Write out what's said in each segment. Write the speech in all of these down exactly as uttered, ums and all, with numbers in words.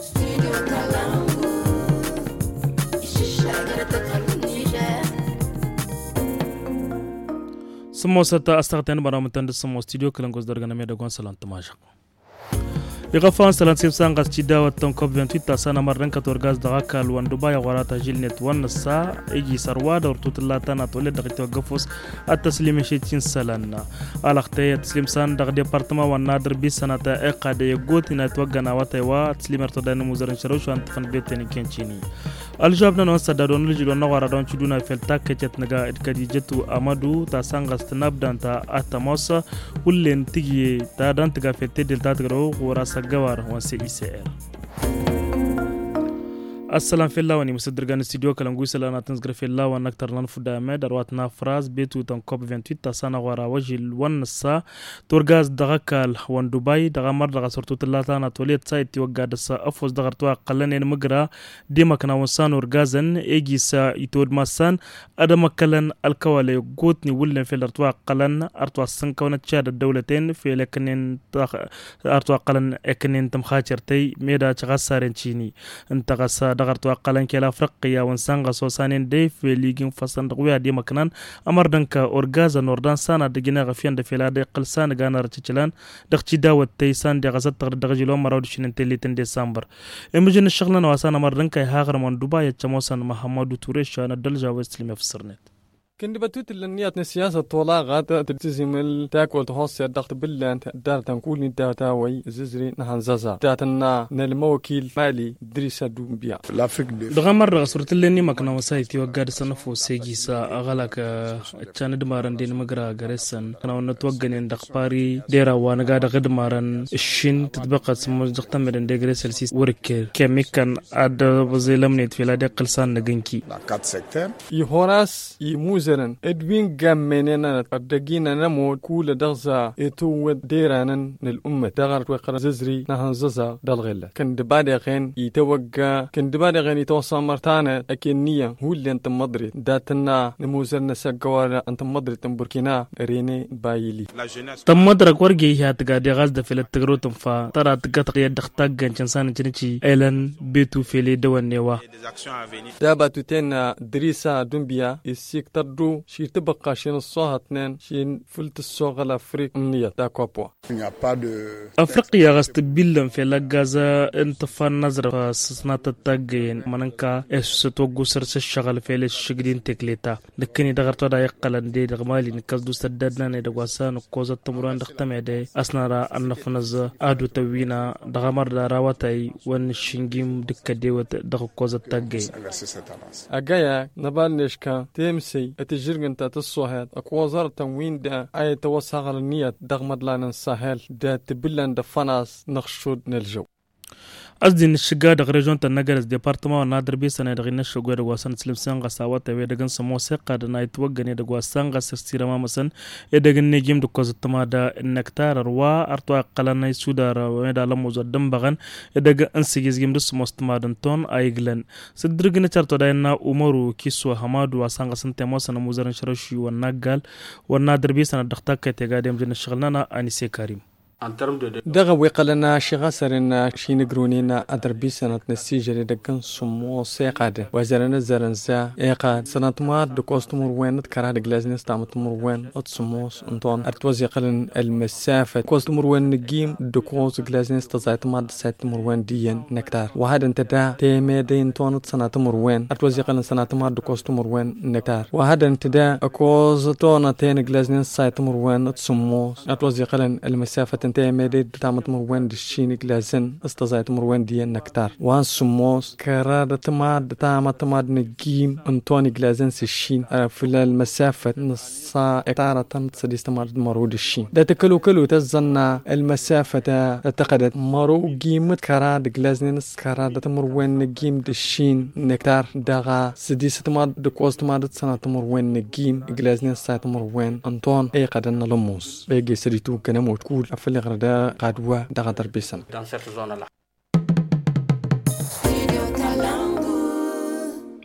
Semua serta astagfirullahaladzim baramatan di semua studio kelengkos dargana media gonsalan temajak. يغفان سلان سيبسان غاز تشيدا واتن كوب ثمانية وعشرين سنة مرن كتور غاز دغاكا لوان دبي وغراتا جيل نت ون السا ايجي سروا دور توت اللاتانا تولد دغ توقفوس التسليم شيتين سلان الاختي تسليم سان دغ ديبارتما ونادر بي سنه اقاد يغوت نا توغنا واتيوا تسليم ارتدان مزرن شروش وان تفن بيتني كنشيني الجواب نو سدادون لجلو نوارا دون تشدونا فلتا كيت نغا ادكاديجتو امادو تا سانغاس تنابدان تا اتموس ولين تيجي تا دان تغا فيتي دلتا تغرو وراسا جوار وسي إي سي إر. السلام في الله وني مصدر جان استوديو كلامغوي سلانا تنزغر في الله ونكتر لان فدا ما درواتنا فراز بيتو تن كوب ثمانية وعشرين تسانا ورا وجه الونسا تورغاز دغكال وان دبي دغمر دغ سورتو تلاتانا توليت سايت يوغادس افوز دغرتوا قلن مغرا ديما كنا وسان اورغازن ايجيسا يتود ماسان ادم كلن الكوالي غوتني ولن في الارتوا قلن ارتوا سنكونه تشاد الدولتين في لكنن ارتوا قلن اكنن تمخاچرتي ميدا چغسارن چيني انت غسا دغرت وقلن كلا افريقيا ونسانغا سوسانين دي في ليغين فسان دغويا دي مكنان امر دنكا اورغازا نوردان سانا دغينا غفيان دفيلا دي قلسان غانا رتشلان دغتي داوت تيسان دي غزت تغ دغجلو مراود شنن تليتن ديسمبر امجن الشغلنا واسانا امر دنكا هاغر من دبي تشموسان محمد توريش انا دلجا وسلم في سرنت كنت بتوت النيات السياسة طولا غاتا تلتزم التاكل تخص الضغط بالله انت دار تنقول انت تاوي ززري نحن زازا داتنا نلموكيل مالي دريسا دومبيا دغه مره صورت لني مكنا وسايتي وقاد سنفو سيجيسا اغلق كان دمارن دين مغرا غرسن كنا نتوغن دخباري ديرا وانا غاد غدمارن الشين تطبق سمو دختمدن دغري سلسيس ورك كيميكان اد بزيلمنيت في لادي قلسان نغنكي يهوراس يموز ادوين جامننا الدقينا نمو كول دغزا يتو ديرانا للأمة دغرت وقرا ززري نهان ززا دالغلة كان دبادي غين يتوقع كان دبادي غين يتوصى مرتانا أكينية هو اللي انت مدري داتنا نموزرنا ساقوارا انت مدري تنبركنا ريني بايلي تم مدرك ورقي هاتقا دي غازدة في التقرو تنفا ترى تقاطق يدختاق جنسان جنشي ايلان بيتو في لي دوان نيوا داباتو تينا دريسا دنبيا يسيك تردو شي تبقى شين الصوها اثنين شين فلت الصوغة الأفريق منية دا كوبوا أفريقيا غستبيلن في لغازا انتفا نظر فسسنات التاقين مننكا اسو ستوقو سرس الشغل في لشقدين تكليتا لكني دغرتو دا يقلن دي دغمالي نكازدو سددنا ندقواسا نكوزا التمران دختمع دي أسنارا النفنز آدو توينا دغمار دا راواتاي ونشنجيم دكا ديوت دغكوزا التاقين أقايا نبال نشكا تيمسي تجرغن تا تصوهات اكو وزارة تموين دا اي توسع على النية دغمد لان الساحل دا تبلن دا فناس نخشود نلجو أزدين الشجاع دغريجون تنجرز ديبارتمان نادر بيسنا دغين الشجوع دغواسان سلم سانغ ساوات ويدغن سموسة قاد نايت وجني دغواسان غسستير ما مسن يدغن نجيم دكوز التمادا النكتار روا أرتوا قلنا يسودار ويدا لموزود دمبغن يدغ أنسيجز جيم دس مستمادن تون أيغلن سدرغن ترتو داينا أمورو كيسوا حماد واسانغ سنت موسنا موزرن شرشي ونقال ونادر بيسنا دغتا كتيغاديم جن شغلنا أنيسي كريم دغه وقلنا شغسرنا شينغرونينا ادربي سنه نسيجري دغن سمو سيقاد وزرنا زرنزا ايقاد سنه ما دكوستمر وين كرا دغلازنس تامتمر وين اتسموس انطون ارتوزي قلن المسافه كوستمر وين نجيم دكوز غلازنس تزايت ما دساتمر وين ديان نكتار وهذا انت دا تيمي دين تون سنه تمر وين ارتوزي قلن سنه ما دكوستمر وين نكتار وهذا انت دا كوز تون تين غلازنس سايتمر وين اتسموس ارتوزي قلن المسافه انت ميدي تامت مروان دشيني جلازن استزايت مروان ديان نكتار وان سموس كرادة تماد تامت تماد نجيم انتوني جلازن سشين في المسافة نصا اكتارة تمت سديس تماد مرود الشين دا تكلو كلو تزنا المسافة تقدت مرو جيمت كرادة جلازن كرادة مروان نجيم دشين نكتار داغا سديس تماد دكوز تماد سنة مروان نجيم جلازن سايت مروان انتون اي قدن لموس بيجي سريتو كنمو تقول افلي غردا قادوا دغدر بيسن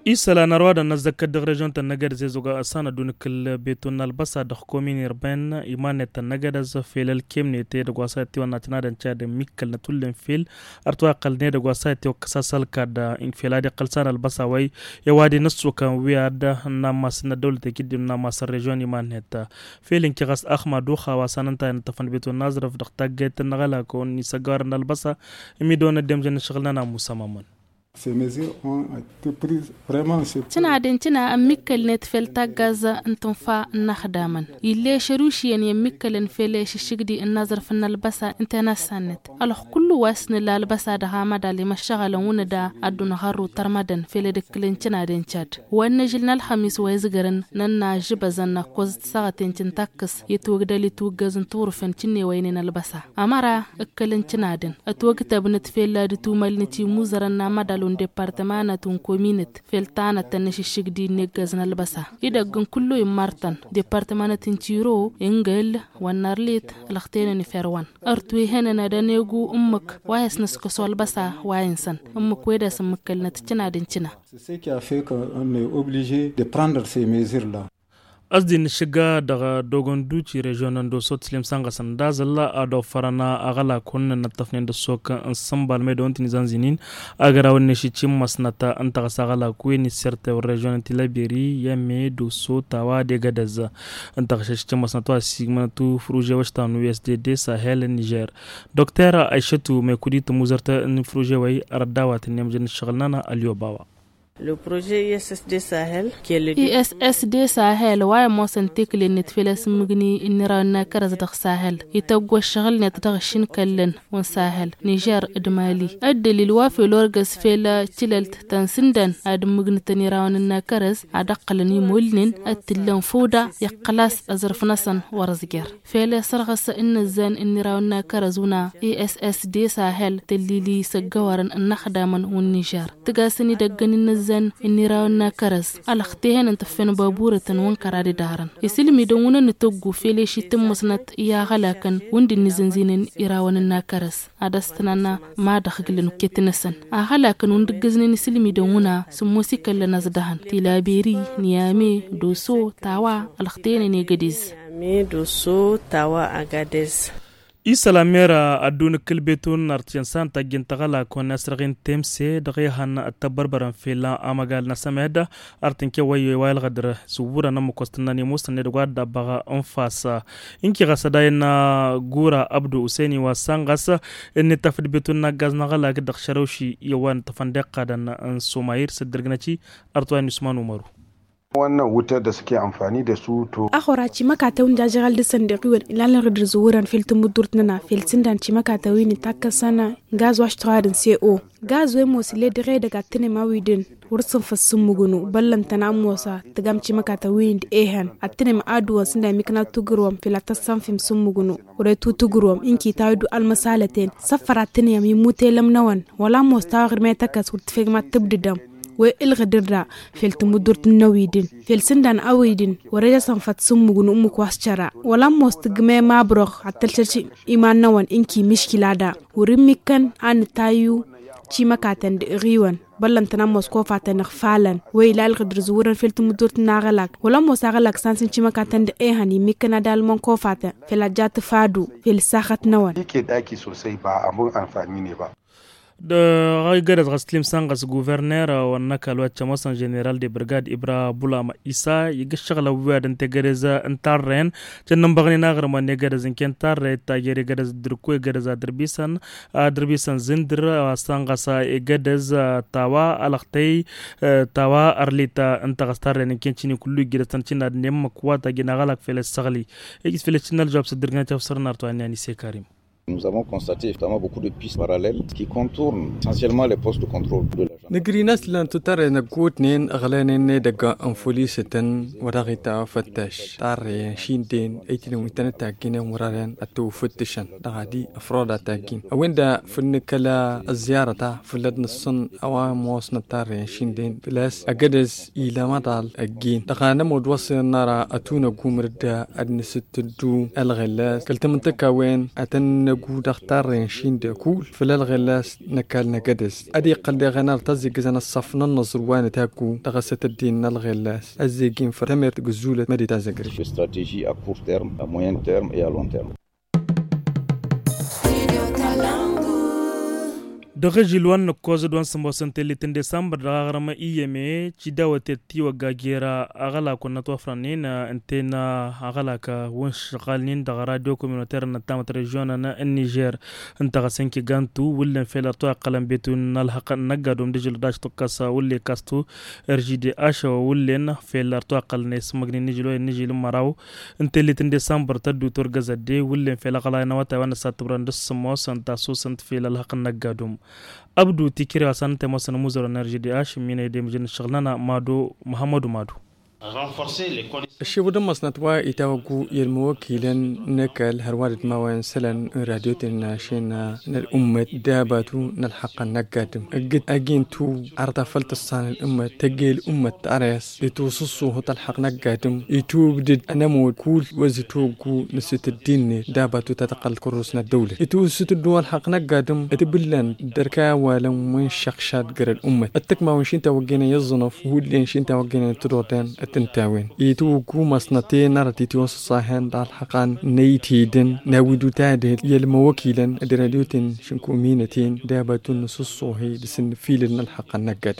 إسلا نرواد نزك الدغرجون تنجد زيزوغا أسانا دون كل بيتون البصا دخكومين يربين إيمان تنجد زفيل الكيمني تي دغواساتي وناتناد انشاد ميكل نتولن فيل أرتوا قلني دغواساتي وكساسال كادا انفلادي قلسان البصا وي يوادي نسو كان وياد ناماس ندولة كيد ناماس الرجون إيمان هتا فيل انكي غاس أخما دوخا واساننتا انتفن بيتون نازرف دختاقيت نغلا كون نساقار البصا إميدون الدمجن شغلنا نامو سمامان. Ces mesures ont été prises vraiment chez تنا دنتنا أميكل نتفل تجاز انتنفا نخداما يلي شروشيا يميكل نفلش الشقدي النظر في النلبسة انت نسنت الله كل واسن لا البسة ده مدى اللي مشغل وندا أدون غرو ترمدن في لدكلن تنا دنشاد ونجلنا الخميس ويزغرن ننا جبزنا قوز ساعتين تنتكس يتوغدالي توغزن طورفن تني ويننا البسة أمارا اكلن تنا دن اتوغتا بنتفل لادتو مالنتي موزرنا مدى ديبارتمانا تون كومينت فلتانا تنش الشقدي نيجازنا البسا إذا جن كله يمارتن ديبارتمانا تنتيرو إنجل والنارليت الاختين نفروان أرتوي هنا ندانيجو أمك وايس نسكسو البسا واينسن أمك ويدا سمكلنا تجنا دنتنا. C'est ce qui a fait qu'on est obligé de prendre ces mesures-là. أصدين الشجاع دغ دوغون دوتشي ريجون دو صوت سليم سانغا سنداز الله أدو فرنا أغلا كون نتفنين دسوك انسمبال ميدون تنزانزينين أغراو نشيتشي مسنتا انتغ ساغلا كوين السرطة والريجون تلابيري يمي دو صوت تاوا دي غدز انتغ شيتشي مسنتوا سيغمانتو فروجي وشتان ويس دي دي ساهل النيجر دكتور عيشتو ميكودي تموزرتا فروجي وي أرداوات النمجن الشغلنا اليوباوا. Le projet I S S D Sahel, qui est le I S S D Sahel واي موسنتيك اللي نتفلس مغني إنرا ناكرز دخ ساهل يتوقع الشغل نتدغشين كلن ونساهل نيجر إدمالي أدل الوافي لورغس فيلا تلالت تنسندن أد مغني تنيرا ناكرز عدقل نيمولنين أتلن فودا يقلاس أزرف نسن ورزجر فيلا سرغس إن الزان إنرا ناكرزونا I S S D Sahel تليلي سجوارن النخدامن والنيجر تقاسني دقن زن إني راونا كرز الأختين انتفين بابورة وانكرادي دارن يسلمي دوننا نتوقو فيليشي تمسنت إيا غلاكن وندي نزنزين إراونا كرز عدستنا ما دخل كتنسن أغلاكن وندقزني نسلمي دوننا سموسي كل نزدهن تلابيري نيامي دوسو تاوا الأختين نيجديز نيامي دوسو تاوا أغاديز إسلاميرا أدون كل بيتون أرتيانسان تجين تغلا كون نسرغين تمسي دغيهان التبربرن في لا أمغال نسميدا أرتنكي وي ويل غدر سوورا نمو كوستناني موسن ندغاد دبغا أنفاسا إنكي غسداينا غورا أبدو أسيني وسانغاس إن تفد بيتون نغاز نغلا كدخ شروشي يوان تفندق قادن سوماير سدرغناتي أرتوان يسمان umaru. wannan wutar da suke amfani da su to akhora ci makata wanda jagal da sandaqi wan ilalan radar zuwuran filtu mudurtna filtin dan ci makata wini takasana gaz wash tradin co gaz we mosile dire daga tine mawidin wursun fassun mugunu ballantana mosa tagam ci makata wind ehan atine ma aduwa sinda mikna tugurwam filata sanfim sun mugunu ure tutugurwam inki tawdu almasalaten safaratin yami mutelam nawan wala mostawir me takas wurtfegma tibdidam والغدرة في التمدرة النويدين في السندان أويدين ورجع صنفت سموجن أمك واسشرا ولا مستجمع ما بروح عتلتشي إيمان نوان إنكي مشكلة دا ورمي كان عن تايو شي مكاتن غيوان بلن تناموس كوفاتن فعلا ويلا الغدر زورا في التمدرة ناغلك ولا مستغلك سانسن شي مكاتن إيهاني ميكنا دال من كوفاتن في الجات فادو في الساخة نوان yake daki sosai ba abun amfani ne ba. de gadat gaslim sangas gouverneur wana kalwa chamosan general de brigade ibra bulama isa yiga shagala wadan tegereza antarren tanam bagni nagar man negereza kentarre tagere gereza dirku gereza derbisan derbisan zindir sangasa gereza tawa alaqtay tawa arlita antagastarren kenchini kullu gerezan china nem kwata ginagalak fel sagli egis fel chinal job sadirgan tafsirna artwani ani se karim. Nous avons constaté évidemment beaucoup de pistes parallèles qui contournent essentiellement les postes de contrôle de l'agence. نجريناس لان تترى نقوتنين أغلانين دقا أنفوليستن ورغيتا فتش تاري شيندين أيتين ويتن تاكين مرارين أتو فتشن دغادي أفراد تاكين أوين دا فنكلا الزيارة فلد نصن أوا موسنا تاري شيندين بلاس أجدز إلى مدال أجين دغانا مدوسي نارا أتونا قومردا أدنستدو الغلاس كلت منطقة وين أتن نقود أختار شيند كول فلال غلاس نكال نجدز أدي قلد غنار غزي جزنا الصفنا النصر وان تاكو تغسة الدين الغلاس الزيجين فرمر تجزولة مريت عزقري. Stratégie à court terme, à moyen terme et à long terme. daga jilwan kozo don sambo santeli tin december daga rama iyeme ci dawate tiwa gagera agala ko na to franina antena agala ka won shaqalnin daga radio communautaire na tamat region na Niger anta senki gantu wulen fela to qalam betun nal haqan nagadum dijil dash to kasa wulle kastu R G D H wulen fela to qalne smagni nijilo nijil maraw anteli tin december tadu tor gazade wulen fela qala na wata wana satubran dus mo santa so sant fela al haqan nagadum abdu tikira sante mo sana muzaro na R G D H mine de mjin shaglana mado muhammadu mado الشيء بدم مصنطوا يتوقع الموكلين نكال هروارد موان سلن راديو تناشينا الأمة داباتو نلحق النقادم أجد أجين تو أرتفلت الصان الأمة تجي الأمة تأريس يتوصصوه تلحق نقادم يتوبدد أنمو كل وزتوقو نسيت الدين داباتو تتقل كروسنا الدولة يتوسط الدول حق نقادم اتبلن دركا ولو من شخشات قرى الأمة التكما وشين توقينا يظنف هو اللي شين توقينا تروتين تنتاوين يتوقو مصنطين نارتي توص صاحن دار حقان نيتيدن ناودو تادل يلموكيلن دراديوتن شنكو مينتين داباتون نصصوهي لسن فيلن الحقان نقاد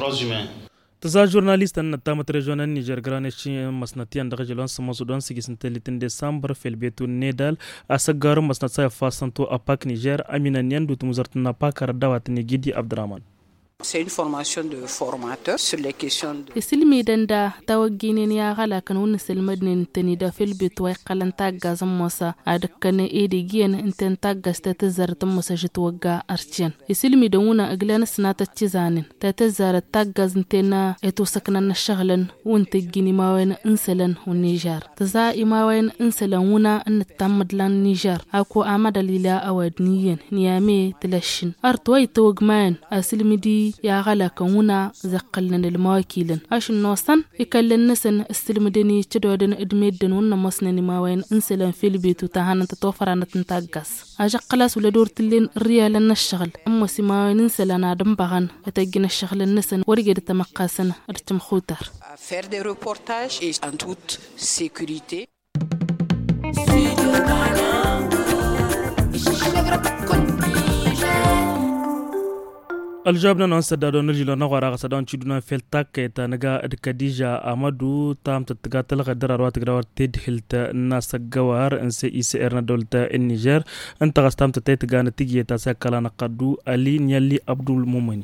تزا جورناليست ان تامت ريجون النيجر غرانشي مسنتيان دغجلون سمو سودان سيغسنتلتين ديسمبر في البيت نيدال اسغار مسنتا فاسنتو اباك نيجر امينا نيندو تمزرتنا باكر دوات نيجيدي عبد الرحمن. C'est une formation de formateur sur les questions de isilmi danda tawaginin ya gala kan won silmadnin tani da fil bitway qalan tagga zammosa adakane edi giyen inten tagga sta tazarta musa jitwaga archian isilmi dawuna aglan snata tizanin ta tazara tagga zintena eto sakna nashaglan wonta gini mawen insalan hu Niger taza imawen insalan wuna an tamadlan Niger ako amada lila awadniyen niyame tilashin artway tawgman asilmi di يا غلا كونا زقلنا المواكيلن عشان نوصن يكلن نسن استلمدني تدودن ادميدن ون مصنني ما وين انسلن في البيت وتهان تتوفرنا تنتاقص اجا قلاس ولا دورتلين ريال الشغل اما سما وين انسلنا دم بغن اتجن الشغل النسن ورجد تمقاسن ارتم خوتر faire des reportages et en toute sécurité. الجابنا ننسدادو نرجلو نغوارا غسدان تشدونا فلتاك تا نغا ادكاديجا امادو تام تتغاتل غدر اروات غدار تدهلت الناس غوار ان سي اي سي ارنا دولتا النيجر انت غستام تتغان تيجي تا سكلا نقدو علي نيالي عبد المؤمن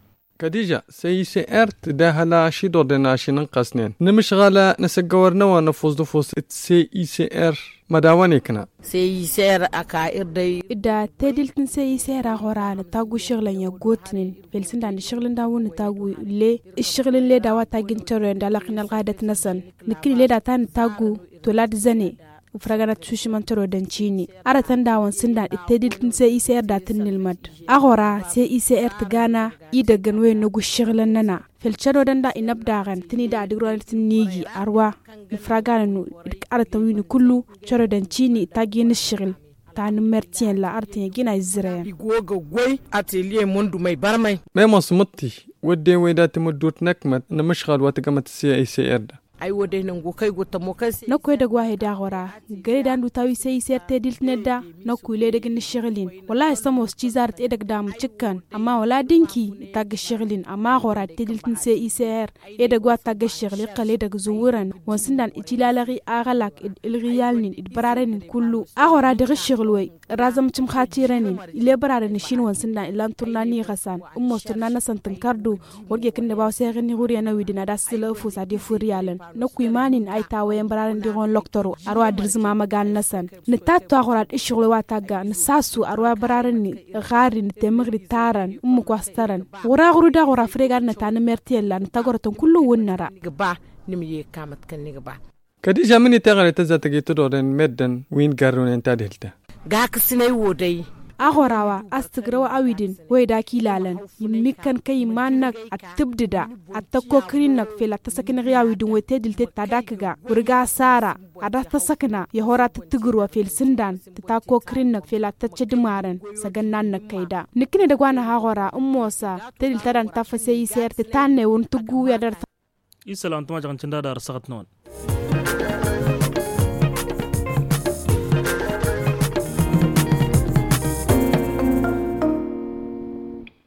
كديجا سي سي ار تداهلا شي دودنا شي نقصنين نمشغاله نسغورنا ونفوز دفوس سي اي سي ار مداواني كنا سي سير اكا اردي إذا تدلتن سي سير غورا تاغو شغلن يا غوتنين فلسن دان شغلن داون تاغو لي الشغل اللي داوا تاغين تورن دالقنا القاده نسن نكري لي داتان تاغو تولاد زني وفرغنا تشوش من ترو دنشيني ارتن داون سندان تدلتن سي سير داتن المد اغورا سي سير تغانا يدغن وي نغو شغلن ننا فالشرو دندا إنبداغن تني دا دغران تنيجي أروا نفرغان نو أرتوين كله شرو دنشيني تاجين الشغل تان مرتين لا أرتين جينا الزراعة. يقوغو غوي أتيليه مندو ماي برماي. ما مصمتي ودي ويدات مدوت نكمت نمشغل واتقامت السي اي سي ار ay wode nango kay gotta mo kasi nokko da gwa heda gora gare dan du tawi sai serte dilt nedda nokko le daga ni shiglin wallahi samos ci zart e daga dam cikkan amma wala dinki tag shiglin amma gora dilt sai isr e daga gwa tag shigli qale daga zuwuran wansindan itilalari agalak ilriyalnin idbararen kullu agora daga shiglway razam cim khatiranin ile bararen shin wansindan ilan turnani gasan ummo turnana santan kardu warge kinde baw segni guriya widina dasila fu sa de furiyalan na kuimanin ay tawayen bararan digon loktoro arwa dirzma magal nasan ne tatto agorat ishuglo wataga ne sasu arwa bararan ni gari ne temgri taran um ko astaran wora guru da gora fregar na tan mertiella ne tagorton kullu wonnara gba nimye kamat kan ni gba kadi jamini tagare tazatagi tudorен medden win garun enta delta ga kisne wodai ahorawa astigrawa awidin way da kilalan yimmikan kai manak atibdida atako krinak fela tasakin riyawidin way tedilte tadakga burga sara ada tasakna yahora titigurwa fel sindan tako krinak fela tachedmaran sagannan nakaida nikine da gwana hagora ummosa tedil tadan tafasei ser tanne won tugu yadar isalan tuma jagan canda dar sagat non